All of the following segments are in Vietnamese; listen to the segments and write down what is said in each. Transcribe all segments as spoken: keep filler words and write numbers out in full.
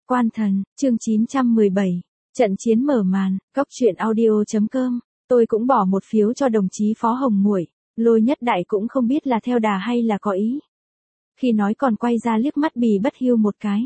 Quan Thần, chương chín trăm mười bảy, trận chiến mở màn, góc truyện audio chấm com. Tôi cũng bỏ một phiếu cho đồng chí Phó Hồng Muội, Lôi Nhất Đại cũng không biết là theo đà hay là có ý. Khi nói còn quay ra liếc mắt Bì Bất Hưu một cái.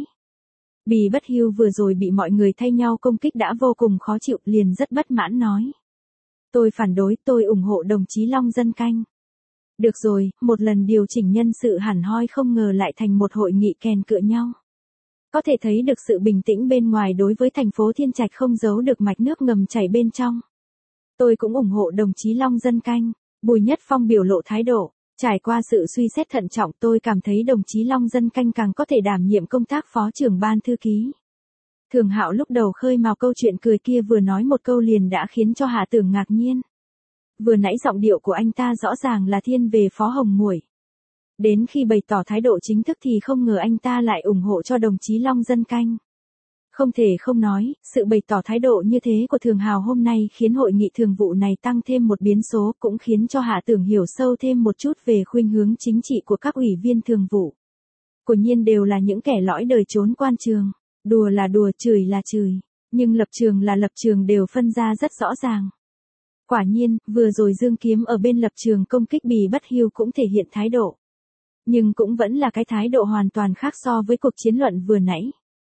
Bì Bất Hưu vừa rồi bị mọi người thay nhau công kích đã vô cùng khó chịu, liền rất bất mãn nói. Tôi phản đối, tôi ủng hộ đồng chí Long Dân Canh. Được rồi, một lần điều chỉnh nhân sự hẳn hoi không ngờ lại thành một hội nghị kèn cựa nhau. Có thể thấy được sự bình tĩnh bên ngoài đối với thành phố Thiên Trạch không giấu được mạch nước ngầm chảy bên trong. Tôi cũng ủng hộ đồng chí Long Dân Canh. Bùi Nhất Phong biểu lộ thái độ. Trải qua sự suy xét thận trọng, tôi cảm thấy đồng chí Long Dân Canh càng có thể đảm nhiệm công tác phó trưởng ban thư ký. Thường Hạo lúc đầu khơi mào câu chuyện cười kia vừa nói một câu liền đã khiến cho Hạ Tưởng ngạc nhiên. Vừa nãy giọng điệu của anh ta rõ ràng là thiên về Phó Hồng Muội. Đến khi bày tỏ thái độ chính thức thì không ngờ anh ta lại ủng hộ cho đồng chí Long Dân Canh. Không thể không nói, sự bày tỏ thái độ như thế của Thường Hào hôm nay khiến hội nghị thường vụ này tăng thêm một biến số, cũng khiến cho Hạ Tưởng hiểu sâu thêm một chút về khuynh hướng chính trị của các ủy viên thường vụ. Quả nhiên đều là những kẻ lõi đời trốn quan trường, đùa là đùa, chửi là chửi, nhưng lập trường là lập trường đều phân ra rất rõ ràng. Quả nhiên, vừa rồi Dương Kiếm ở bên lập trường công kích Bì Bất Hưu cũng thể hiện thái độ. Nhưng cũng vẫn là cái thái độ hoàn toàn khác so với cuộc chiến luận vừa nãy.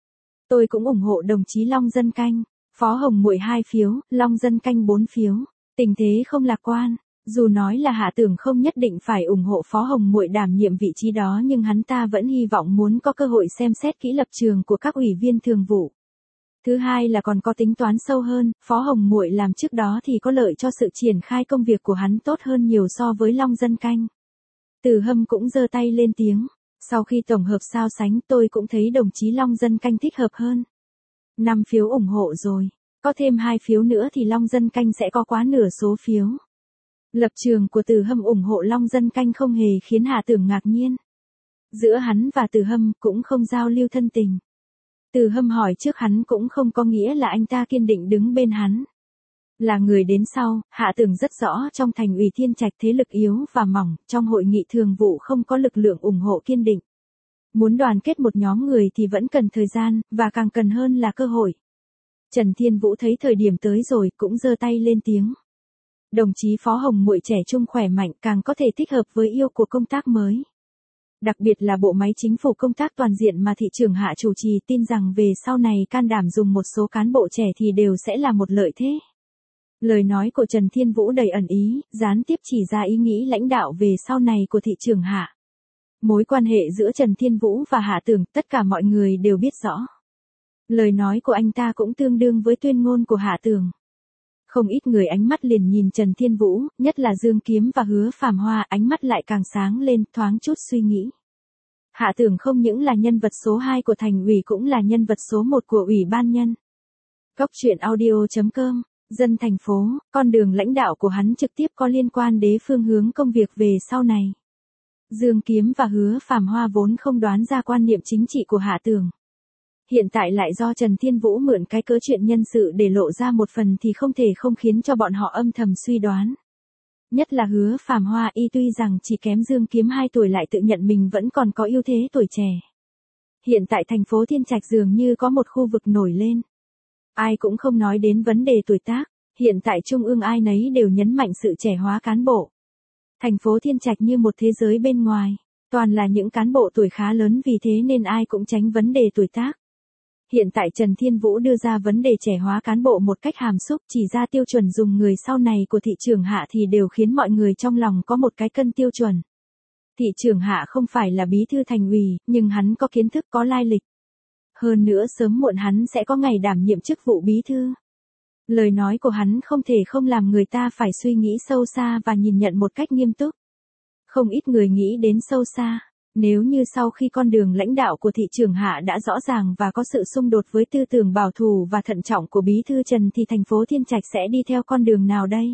Tôi cũng ủng hộ đồng chí Long Dân Canh, Phó Hồng Muội hai phiếu, Long Dân Canh bốn phiếu. Tình thế không lạc quan, dù nói là Hạ Tưởng không nhất định phải ủng hộ Phó Hồng Muội đảm nhiệm vị trí đó, nhưng hắn ta vẫn hy vọng muốn có cơ hội xem xét kỹ lập trường của các ủy viên thường vụ. Thứ hai là còn có tính toán sâu hơn, Phó Hồng Muội làm trước đó thì có lợi cho sự triển khai công việc của hắn tốt hơn nhiều so với Long Dân Canh. Từ Hâm cũng giơ tay lên tiếng. Sau khi tổng hợp so sánh, tôi cũng thấy đồng chí Long Dân Canh thích hợp hơn. năm phiếu ủng hộ rồi, có thêm hai phiếu nữa thì Long Dân Canh sẽ có quá nửa số phiếu. Lập trường của Từ Hâm ủng hộ Long Dân Canh không hề khiến Hạ Tưởng ngạc nhiên. Giữa hắn và Từ Hâm cũng không giao lưu thân tình. Từ Hâm hỏi trước hắn cũng không có nghĩa là anh ta kiên định đứng bên hắn. Là người đến sau, Hạ Tưởng rất rõ trong thành ủy Thiên Trạch thế lực yếu và mỏng, trong hội nghị thường vụ không có lực lượng ủng hộ kiên định. Muốn đoàn kết một nhóm người thì vẫn cần thời gian, và càng cần hơn là cơ hội. Trần Thiên Vũ thấy thời điểm tới rồi cũng giơ tay lên tiếng. Đồng chí Phó Hồng Muội trẻ trung khỏe mạnh, càng có thể thích hợp với yêu của công tác mới. Đặc biệt là bộ máy chính phủ công tác toàn diện mà thị trưởng Hạ chủ trì, tin rằng về sau này can đảm dùng một số cán bộ trẻ thì đều sẽ là một lợi thế. Lời nói của Trần Thiên Vũ đầy ẩn ý, gián tiếp chỉ ra ý nghĩ lãnh đạo về sau này của thị trưởng Hạ. Mối quan hệ giữa Trần Thiên Vũ và Hạ Tưởng tất cả mọi người đều biết rõ. Lời nói của anh ta cũng tương đương với tuyên ngôn của Hạ Tưởng. Không ít người ánh mắt liền nhìn Trần Thiên Vũ, nhất là Dương Kiếm và Hứa Phàm Hoa, ánh mắt lại càng sáng lên, thoáng chút suy nghĩ. Hạ Tưởng không những là nhân vật số hai của thành ủy cũng là nhân vật số một của ủy ban nhân. Góc truyện audio chấm com. Dân thành phố, con đường lãnh đạo của hắn trực tiếp có liên quan đến phương hướng công việc về sau này. Dương Kiếm và Hứa Phàm Hoa vốn không đoán ra quan niệm chính trị của Hạ Tưởng. Hiện tại lại do Trần Thiên Vũ mượn cái cớ chuyện nhân sự để lộ ra một phần thì không thể không khiến cho bọn họ âm thầm suy đoán. Nhất là Hứa Phàm Hoa, y tuy rằng chỉ kém Dương Kiếm hai tuổi lại tự nhận mình vẫn còn có ưu thế tuổi trẻ. Hiện tại thành phố Thiên Trạch dường như có một khu vực nổi lên. Ai cũng không nói đến vấn đề tuổi tác, hiện tại trung ương ai nấy đều nhấn mạnh sự trẻ hóa cán bộ. Thành phố Thiên Trạch như một thế giới bên ngoài, toàn là những cán bộ tuổi khá lớn, vì thế nên ai cũng tránh vấn đề tuổi tác. Hiện tại Trần Thiên Vũ đưa ra vấn đề trẻ hóa cán bộ một cách hàm xúc, chỉ ra tiêu chuẩn dùng người sau này của thị trưởng Hạ thì đều khiến mọi người trong lòng có một cái cân tiêu chuẩn. Thị trưởng Hạ không phải là bí thư thành ủy, nhưng hắn có kiến thức, có lai lịch. Hơn nữa sớm muộn hắn sẽ có ngày đảm nhiệm chức vụ bí thư. Lời nói của hắn không thể không làm người ta phải suy nghĩ sâu xa và nhìn nhận một cách nghiêm túc. Không ít người nghĩ đến sâu xa, nếu như sau khi con đường lãnh đạo của thị trưởng Hạ đã rõ ràng và có sự xung đột với tư tưởng bảo thủ và thận trọng của bí thư Trần thì thành phố Thiên Trạch sẽ đi theo con đường nào đây?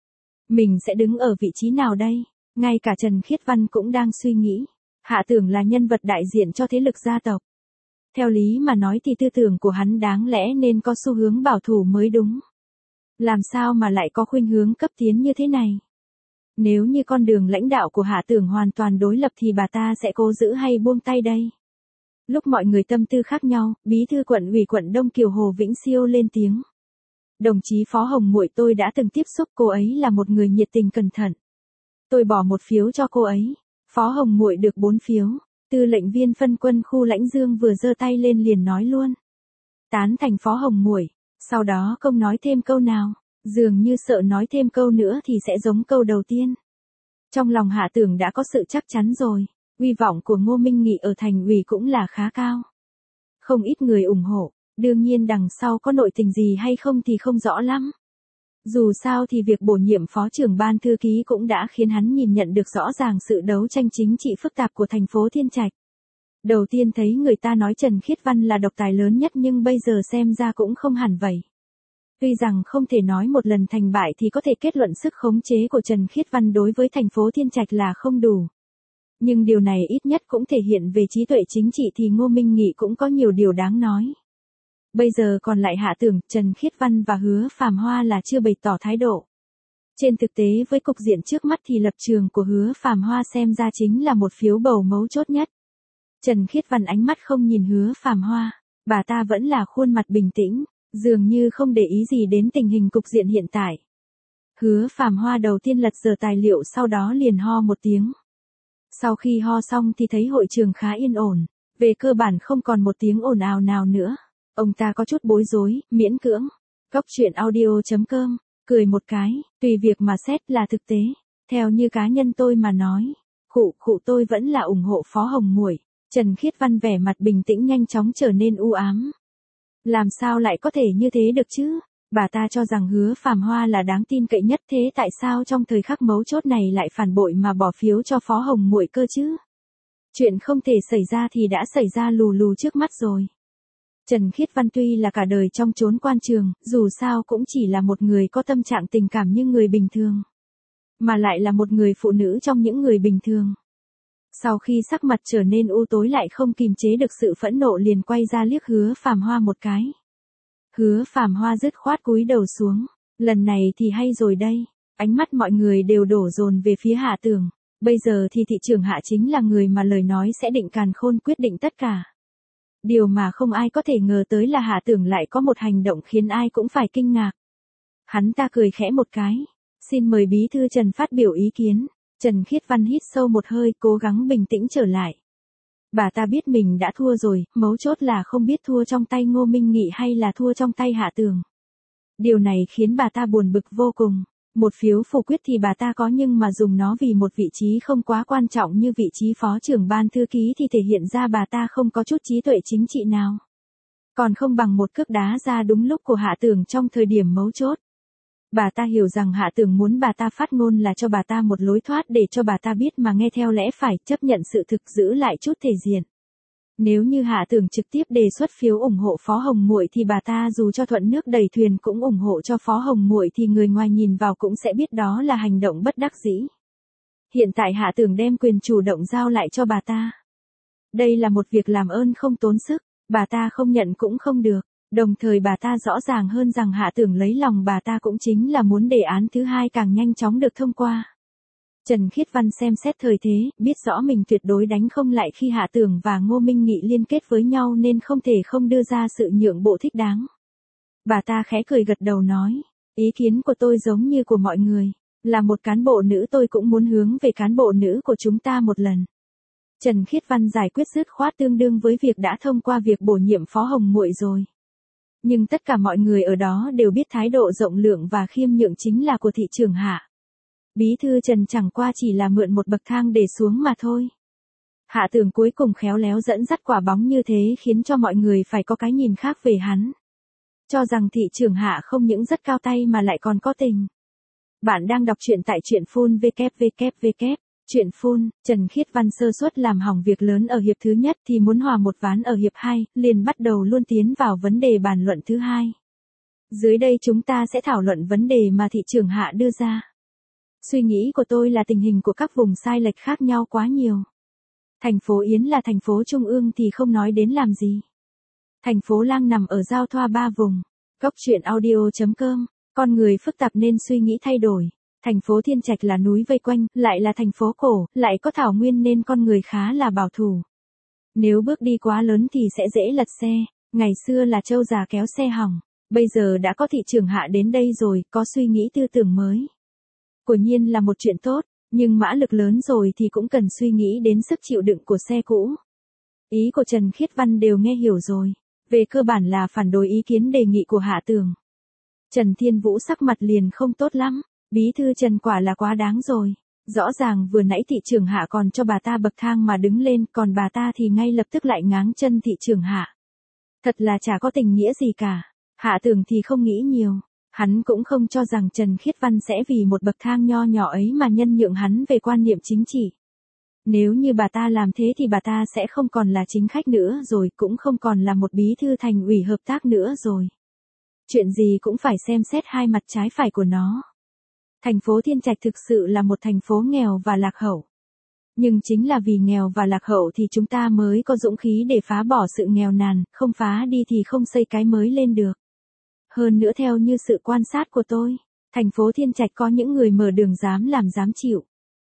Mình sẽ đứng ở vị trí nào đây? Ngay cả Trần Khiết Văn cũng đang suy nghĩ. Hạ Tưởng là nhân vật đại diện cho thế lực gia tộc. Theo lý mà nói thì tư tưởng của hắn đáng lẽ nên có xu hướng bảo thủ mới đúng. Làm sao mà lại có khuynh hướng cấp tiến như thế này? Nếu như con đường lãnh đạo của Hạ Tưởng hoàn toàn đối lập thì bà ta sẽ cố giữ hay buông tay đây? Lúc mọi người tâm tư khác nhau, bí thư quận ủy quận Đông Kiều Hồ Vĩnh Siêu lên tiếng. Đồng chí Phó Hồng Muội, tôi đã từng tiếp xúc cô ấy là một người nhiệt tình cẩn thận. Tôi bỏ một phiếu cho cô ấy. Phó Hồng Muội được bốn phiếu. Tư lệnh viên phân quân khu Lãnh Dương vừa giơ tay lên liền nói luôn. Tán thành Phó Hồng Muội. Sau đó không nói thêm câu nào, dường như sợ nói thêm câu nữa thì sẽ giống câu đầu tiên. Trong lòng Hạ Tưởng đã có sự chắc chắn rồi, uy vọng của Ngô Minh Nghị ở thành ủy cũng là khá cao. Không ít người ủng hộ, đương nhiên đằng sau có nội tình gì hay không thì không rõ lắm. Dù sao thì việc bổ nhiệm phó trưởng ban thư ký cũng đã khiến hắn nhìn nhận được rõ ràng sự đấu tranh chính trị phức tạp của thành phố Thiên Trạch. Đầu tiên thấy người ta nói Trần Khiết Văn là độc tài lớn nhất nhưng bây giờ xem ra cũng không hẳn vậy. Tuy rằng không thể nói một lần thành bại thì có thể kết luận sức khống chế của Trần Khiết Văn đối với thành phố Thiên Trạch là không đủ. Nhưng điều này ít nhất cũng thể hiện về trí tuệ chính trị thì Ngô Minh Nghị cũng có nhiều điều đáng nói. Bây giờ còn lại Hạ Tưởng, Trần Khiết Văn và Hứa Phàm Hoa là chưa bày tỏ thái độ. Trên thực tế với cục diện trước mắt thì lập trường của Hứa Phàm Hoa xem ra chính là một phiếu bầu mấu chốt nhất. Trần Khiết Văn ánh mắt không nhìn Hứa Phàm Hoa, bà ta vẫn là khuôn mặt bình tĩnh, dường như không để ý gì đến tình hình cục diện hiện tại. Hứa Phàm Hoa đầu tiên lật dở tài liệu sau đó liền ho một tiếng. Sau khi ho xong thì thấy hội trường khá yên ổn, về cơ bản không còn một tiếng ồn ào nào nữa. Ông ta có chút bối rối, miễn cưỡng. Cóc truyện audio chấm com, cười một cái, tùy việc mà xét là thực tế. Theo như cá nhân tôi mà nói, khụ khụ tôi vẫn là ủng hộ Phó Hồng Muội. Trần Khiết Văn vẻ mặt bình tĩnh nhanh chóng trở nên u ám. Làm sao lại có thể như thế được chứ? Bà ta cho rằng Hứa Phàm Hoa là đáng tin cậy nhất, thế tại sao trong thời khắc mấu chốt này lại phản bội mà bỏ phiếu cho Phó Hồng Muội cơ chứ? Chuyện không thể xảy ra thì đã xảy ra lù lù trước mắt rồi. Trần Khiết Văn tuy là cả đời trong chốn quan trường, dù sao cũng chỉ là một người có tâm trạng tình cảm như người bình thường. Mà lại là một người phụ nữ trong những người bình thường. Sau khi sắc mặt trở nên u tối lại không kìm chế được sự phẫn nộ liền quay ra liếc Hứa Phàm Hoa một cái. Hứa Phàm Hoa dứt khoát cúi đầu xuống. Lần này thì hay rồi đây. Ánh mắt mọi người đều đổ dồn về phía Hạ Tưởng. Bây giờ thì thị trưởng Hạ chính là người mà lời nói sẽ định càn khôn quyết định tất cả. Điều mà không ai có thể ngờ tới là Hạ Tưởng lại có một hành động khiến ai cũng phải kinh ngạc. Hắn ta cười khẽ một cái. Xin mời bí thư Trần phát biểu ý kiến. Trần Khiết Văn hít sâu một hơi, cố gắng bình tĩnh trở lại. Bà ta biết mình đã thua rồi, mấu chốt là không biết thua trong tay Ngô Minh Nghị hay là thua trong tay Hạ Tưởng. Điều này khiến bà ta buồn bực vô cùng. Một phiếu phủ quyết thì bà ta có nhưng mà dùng nó vì một vị trí không quá quan trọng như vị trí phó trưởng ban thư ký thì thể hiện ra bà ta không có chút trí tuệ chính trị nào. Còn không bằng một cước đá ra đúng lúc của Hạ Tưởng trong thời điểm mấu chốt. Bà ta hiểu rằng Hạ Tưởng muốn bà ta phát ngôn là cho bà ta một lối thoát để cho bà ta biết mà nghe theo lẽ phải, chấp nhận sự thực, giữ lại chút thể diện. Nếu như Hạ Tưởng trực tiếp đề xuất phiếu ủng hộ Phó Hồng Muội thì bà ta dù cho thuận nước đẩy thuyền cũng ủng hộ cho Phó Hồng Muội thì người ngoài nhìn vào cũng sẽ biết đó là hành động bất đắc dĩ. Hiện tại Hạ Tưởng đem quyền chủ động giao lại cho bà ta. Đây là một việc làm ơn không tốn sức, bà ta không nhận cũng không được. Đồng thời bà ta rõ ràng hơn rằng Hạ Tưởng lấy lòng bà ta cũng chính là muốn đề án thứ hai càng nhanh chóng được thông qua. Trần Khiết Văn xem xét thời thế, biết rõ mình tuyệt đối đánh không lại khi Hạ Tưởng và Ngô Minh Nghị liên kết với nhau nên không thể không đưa ra sự nhượng bộ thích đáng. Bà ta khẽ cười gật đầu nói, ý kiến của tôi giống như của mọi người, là một cán bộ nữ tôi cũng muốn hướng về cán bộ nữ của chúng ta một lần. Trần Khiết Văn giải quyết dứt khoát tương đương với việc đã thông qua việc bổ nhiệm Phó Hồng Muội rồi. Nhưng tất cả mọi người ở đó đều biết thái độ rộng lượng và khiêm nhượng chính là của thị trưởng Hạ. Bí thư Trần chẳng qua chỉ là mượn một bậc thang để xuống mà thôi. Hạ Tưởng cuối cùng khéo léo dẫn dắt quả bóng như thế khiến cho mọi người phải có cái nhìn khác về hắn. Cho rằng thị trưởng Hạ không những rất cao tay mà lại còn có tình. Bạn đang đọc truyện tại truyện phun vê vê vê. Truyện phun, Trần Khiết Văn sơ suất làm hỏng việc lớn ở hiệp thứ nhất thì muốn hòa một ván ở hiệp hai, liền bắt đầu luôn tiến vào vấn đề bàn luận thứ hai. Dưới đây chúng ta sẽ thảo luận vấn đề mà thị trưởng Hạ đưa ra. Suy nghĩ của tôi là tình hình của các vùng sai lệch khác nhau quá nhiều. Thành phố Yến là thành phố trung ương thì không nói đến làm gì. Thành phố Lang nằm ở giao thoa ba vùng. Cóc truyện audio chấm com, con người phức tạp nên suy nghĩ thay đổi. Thành phố Thiên Trạch là núi vây quanh, lại là thành phố cổ, lại có thảo nguyên nên con người khá là bảo thủ. Nếu bước đi quá lớn thì sẽ dễ lật xe, ngày xưa là trâu già kéo xe hỏng, bây giờ đã có thị trưởng Hạ đến đây rồi, có suy nghĩ tư tưởng mới. Quả nhiên là một chuyện tốt, nhưng mã lực lớn rồi thì cũng cần suy nghĩ đến sức chịu đựng của xe cũ. Ý của Trần Khiết Văn đều nghe hiểu rồi, về cơ bản là phản đối ý kiến đề nghị của Hạ Tường. Trần Thiên Vũ sắc mặt liền không tốt lắm, bí thư Trần quả là quá đáng rồi. Rõ ràng vừa nãy thị trưởng Hạ còn cho bà ta bậc thang mà đứng lên, còn bà ta thì ngay lập tức lại ngáng chân thị trưởng Hạ. Thật là chả có tình nghĩa gì cả. Hạ Tường thì không nghĩ nhiều, hắn cũng không cho rằng Trần Khiết Văn sẽ vì một bậc thang nho nhỏ ấy mà nhân nhượng hắn về quan niệm chính trị. Nếu như bà ta làm thế thì bà ta sẽ không còn là chính khách nữa rồi, cũng không còn là một bí thư thành ủy hợp tác nữa rồi. Chuyện gì cũng phải xem xét hai mặt trái phải của nó. Thành phố Thiên Trạch thực sự là một thành phố nghèo và lạc hậu. Nhưng chính là vì nghèo và lạc hậu thì chúng ta mới có dũng khí để phá bỏ sự nghèo nàn, không phá đi thì không xây cái mới lên được. Hơn nữa theo như sự quan sát của tôi, thành phố Thiên Trạch có những người mở đường dám làm dám chịu.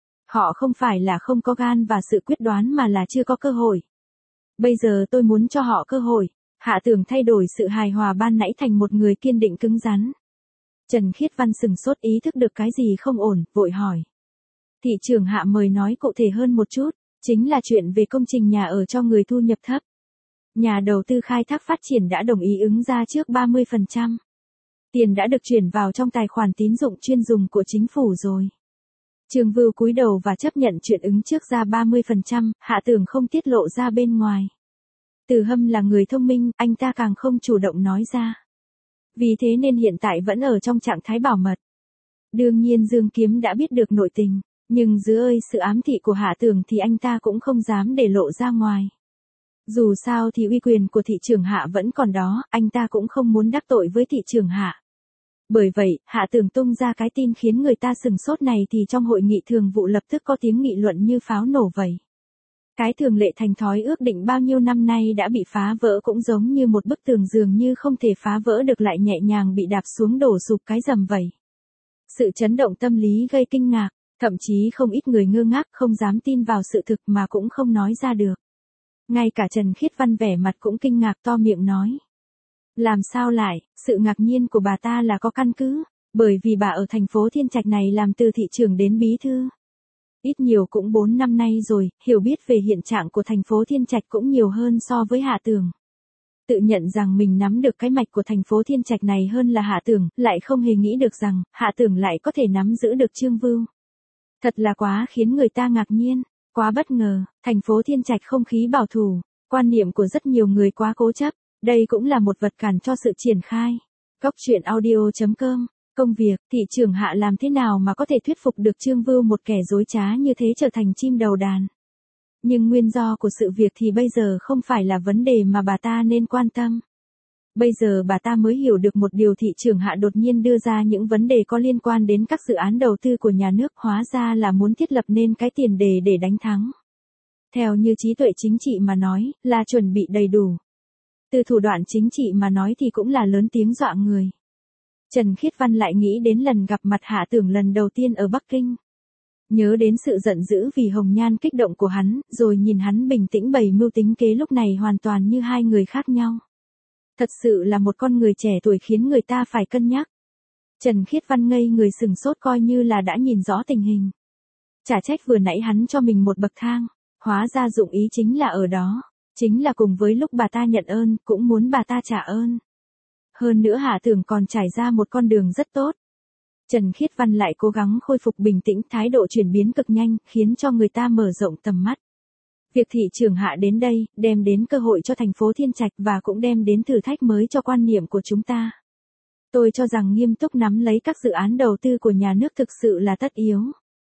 Họ không phải là không có gan và sự quyết đoán mà là chưa có cơ hội. Bây giờ tôi muốn cho họ cơ hội. Hạ Tường thay đổi sự hài hòa ban nãy thành một người kiên định cứng rắn. Trần Khiết Văn sừng sốt ý thức được cái gì không ổn, vội hỏi. Thị trưởng Hạ mời nói cụ thể hơn một chút, chính là chuyện về công trình nhà ở cho người thu nhập thấp. Nhà đầu tư khai thác phát triển đã đồng ý ứng ra trước ba mươi phần trăm. Tiền đã được chuyển vào trong tài khoản tín dụng chuyên dùng của chính phủ rồi. Trương Vưu cúi đầu và chấp nhận chuyện ứng trước ra ba mươi phần trăm, Hạ Tường không tiết lộ ra bên ngoài. Từ Hâm là người thông minh, anh ta càng không chủ động nói ra. Vì thế nên hiện tại vẫn ở trong trạng thái bảo mật. Đương nhiên Dương Kiếm đã biết được nội tình, nhưng dưới sự ám thị của Hạ Tường thì anh ta cũng không dám để lộ ra ngoài. Dù sao thì uy quyền của thị trưởng Hạ vẫn còn đó, anh ta cũng không muốn đắc tội với thị trưởng Hạ. Bởi vậy, Hạ Tường tung ra cái tin khiến người ta sừng sốt này thì trong hội nghị thường vụ lập tức có tiếng nghị luận như pháo nổ vậy. Cái thường lệ thành thói ước định bao nhiêu năm nay đã bị phá vỡ cũng giống như một bức tường dường như không thể phá vỡ được lại nhẹ nhàng bị đạp xuống đổ sụp cái rầm vậy. Sự chấn động tâm lý gây kinh ngạc, thậm chí không ít người ngơ ngác không dám tin vào sự thực mà cũng không nói ra được. Ngay cả Trần Khiết Văn vẻ mặt cũng kinh ngạc to miệng nói. Làm sao lại, sự ngạc nhiên của bà ta là có căn cứ, bởi vì bà ở thành phố Thiên Trạch này làm từ thị trưởng đến bí thư. Ít nhiều cũng bốn năm nay rồi, hiểu biết về hiện trạng của thành phố Thiên Trạch cũng nhiều hơn so với Hạ Tường. Tự nhận rằng mình nắm được cái mạch của thành phố Thiên Trạch này hơn là Hạ Tường, lại không hề nghĩ được rằng, Hạ Tường lại có thể nắm giữ được Trương Vưu. Thật là quá khiến người ta ngạc nhiên, quá bất ngờ, thành phố Thiên Trạch không khí bảo thủ, quan niệm của rất nhiều người quá cố chấp, đây cũng là một vật cản cho sự triển khai. Góc truyện audio chấm com. Công việc, thị trưởng Hạ làm thế nào mà có thể thuyết phục được Trương Vưu một kẻ dối trá như thế trở thành chim đầu đàn. Nhưng nguyên do của sự việc thì bây giờ không phải là vấn đề mà bà ta nên quan tâm. Bây giờ bà ta mới hiểu được một điều thị trưởng Hạ đột nhiên đưa ra những vấn đề có liên quan đến các dự án đầu tư của nhà nước hóa ra là muốn thiết lập nên cái tiền đề để đánh thắng. Theo như trí tuệ chính trị mà nói, là chuẩn bị đầy đủ. Từ thủ đoạn chính trị mà nói thì cũng là lớn tiếng dọa người. Trần Khiết Văn lại nghĩ đến lần gặp mặt Hạ Tường lần đầu tiên ở Bắc Kinh. Nhớ đến sự giận dữ vì hồng nhan kích động của hắn, rồi nhìn hắn bình tĩnh bày mưu tính kế lúc này hoàn toàn như hai người khác nhau. Thật sự là một con người trẻ tuổi khiến người ta phải cân nhắc. Trần Khiết Văn ngây người sừng sốt coi như là đã nhìn rõ tình hình. Chả trách vừa nãy hắn cho mình một bậc thang, hóa ra dụng ý chính là ở đó, chính là cùng với lúc bà ta nhận ơn, cũng muốn bà ta trả ơn. Hơn nữa Hạ Tường còn trải ra một con đường rất tốt. Trần Khiết Văn lại cố gắng khôi phục bình tĩnh, thái độ chuyển biến cực nhanh, khiến cho người ta mở rộng tầm mắt. Việc thị trưởng Hạ đến đây, đem đến cơ hội cho thành phố Thiên Trạch và cũng đem đến thử thách mới cho quan niệm của chúng ta. Tôi cho rằng nghiêm túc nắm lấy các dự án đầu tư của nhà nước thực sự là tất yếu.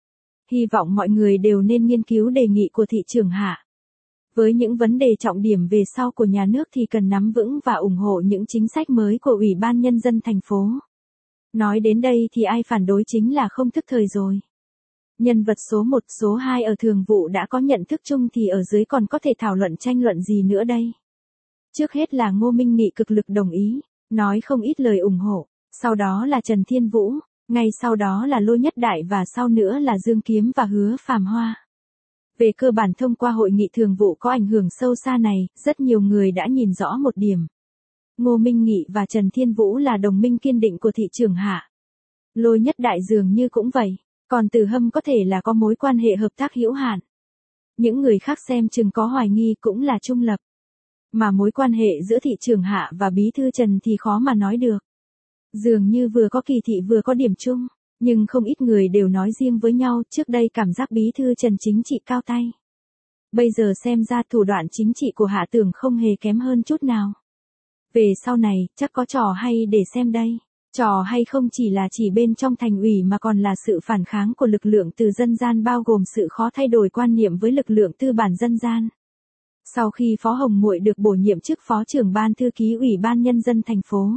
Hy vọng mọi người đều nên nghiên cứu đề nghị của thị trưởng Hạ. Với những vấn đề trọng điểm về sau của nhà nước thì cần nắm vững và ủng hộ những chính sách mới của Ủy ban Nhân dân thành phố. Nói đến đây thì ai phản đối chính là không thức thời rồi. Nhân vật số một, số hai ở thường vụ đã có nhận thức chung thì ở dưới còn có thể thảo luận tranh luận gì nữa đây. Trước hết là Ngô Minh Nghị cực lực đồng ý, nói không ít lời ủng hộ, sau đó là Trần Thiên Vũ, ngay sau đó là Lô Nhất Đại và sau nữa là Dương Kiếm và Hứa Phàm Hoa. Về cơ bản thông qua hội nghị thường vụ có ảnh hưởng sâu xa này, rất nhiều người đã nhìn rõ một điểm. Ngô Minh Nghị và Trần Thiên Vũ là đồng minh kiên định của thị trưởng Hạ. Lôi Nhất Đại dường như cũng vậy, còn Từ Hâm có thể là có mối quan hệ hợp tác hữu hạn. Những người khác xem chừng có hoài nghi cũng là trung lập. Mà mối quan hệ giữa thị trưởng Hạ và bí thư Trần thì khó mà nói được. Dường như vừa có kỳ thị vừa có điểm chung, nhưng không ít người đều nói riêng với nhau, trước đây cảm giác bí thư Trần chính trị cao tay. Bây giờ xem ra thủ đoạn chính trị của Hạ Tưởng không hề kém hơn chút nào. Về sau này, chắc có trò hay để xem đây. Trò hay không chỉ là chỉ bên trong thành ủy mà còn là sự phản kháng của lực lượng từ dân gian, bao gồm sự khó thay đổi quan niệm với lực lượng tư bản dân gian. Sau khi Phó Hồng Muội được bổ nhiệm chức Phó trưởng Ban Thư ký Ủy ban Nhân dân thành phố,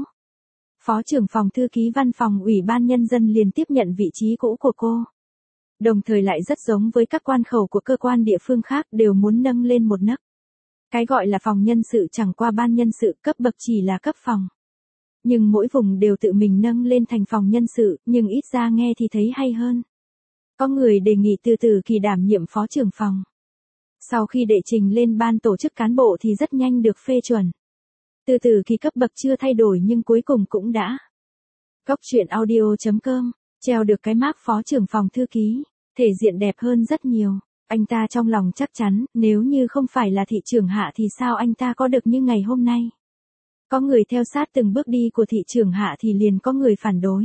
Phó trưởng phòng thư ký Văn phòng Ủy ban Nhân dân liền tiếp nhận vị trí cũ của cô. Đồng thời lại rất giống với các quan khẩu của cơ quan địa phương khác, đều muốn nâng lên một nấc. Cái gọi là phòng nhân sự chẳng qua ban nhân sự, cấp bậc chỉ là cấp phòng. Nhưng mỗi vùng đều tự mình nâng lên thành phòng nhân sự, nhưng ít ra nghe thì thấy hay hơn. Có người đề nghị từ từ kỳ đảm nhiệm phó trưởng phòng. Sau khi đệ trình lên ban tổ chức cán bộ thì rất nhanh được phê chuẩn. Từ từ kỳ cấp bậc chưa thay đổi nhưng cuối cùng cũng đã. Góc truyện audio chấm com, treo được cái mác phó trưởng phòng thư ký, thể diện đẹp hơn rất nhiều. Anh ta trong lòng chắc chắn, nếu như không phải là thị trưởng Hạ thì sao anh ta có được như ngày hôm nay. Có người theo sát từng bước đi của thị trưởng Hạ thì liền có người phản đối.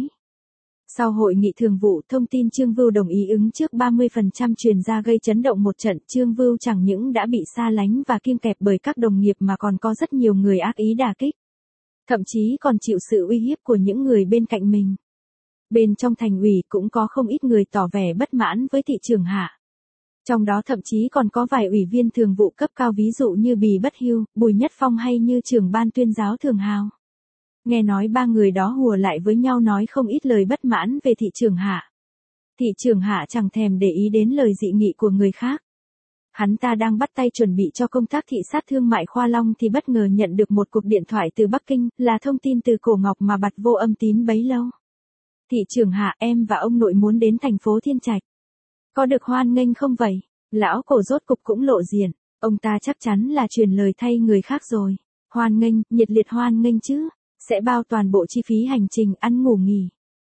Sau hội nghị thường vụ, thông tin Trương Vưu đồng ý ứng trước ba mươi phần trăm truyền ra gây chấn động một trận. Trương Vưu chẳng những đã bị xa lánh và kiêng kẹp bởi các đồng nghiệp mà còn có rất nhiều người ác ý đả kích. Thậm chí còn chịu sự uy hiếp của những người bên cạnh mình. Bên trong thành ủy cũng có không ít người tỏ vẻ bất mãn với thị trưởng Hạ. Trong đó thậm chí còn có vài ủy viên thường vụ cấp cao, ví dụ như Bì Bất Hưu, Bùi Nhất Phong hay như trưởng ban tuyên giáo Thường Hào. Nghe nói ba người đó hùa lại với nhau nói không ít lời bất mãn về thị trưởng Hạ. Thị trưởng Hạ chẳng thèm để ý đến lời dị nghị của người khác. Hắn ta đang bắt tay chuẩn bị cho công tác thị sát thương mại Khoa Long thì bất ngờ nhận được một cuộc điện thoại từ Bắc Kinh, là thông tin từ Cổ Ngọc mà bặt vô âm tín bấy lâu. Thị trưởng Hạ, em và ông nội muốn đến thành phố Thiên Trạch. Có được hoan nghênh không vậy? Lão Cổ rốt cục cũng lộ diện, ông ta chắc chắn là truyền lời thay người khác rồi. Hoan nghênh, nhiệt liệt hoan nghênh chứ, sẽ bao toàn bộ chi phí hành trình, ăn ngủ nghỉ.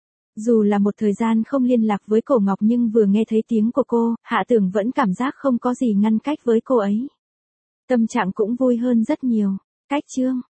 Dù là một thời gian không liên lạc với Cổ Ngọc nhưng vừa nghe thấy tiếng của cô, Hạ Tưởng vẫn cảm giác không có gì ngăn cách với cô ấy. Tâm trạng cũng vui hơn rất nhiều. Cách chương